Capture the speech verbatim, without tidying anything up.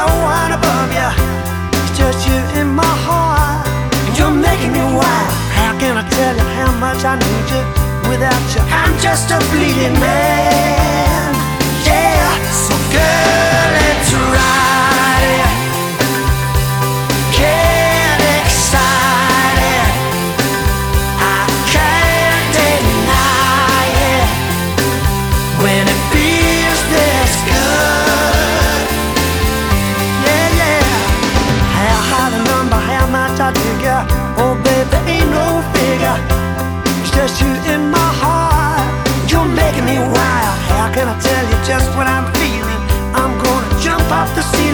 no one above you. It's just you in my heart, and you're making me wild. How can I tell you how much I need you? Without you, I'm just a bleeding man. Yeah, so girl, let's ride it. Get excited. I can't deny it. When it feels this good. Yeah, yeah. How high the number, how much I dig ya. Oh baby, ain't no figure. It's just you in my heart. You're making me wild. How can I tell you just what I'm feeling? I'm gonna jump off the ceiling.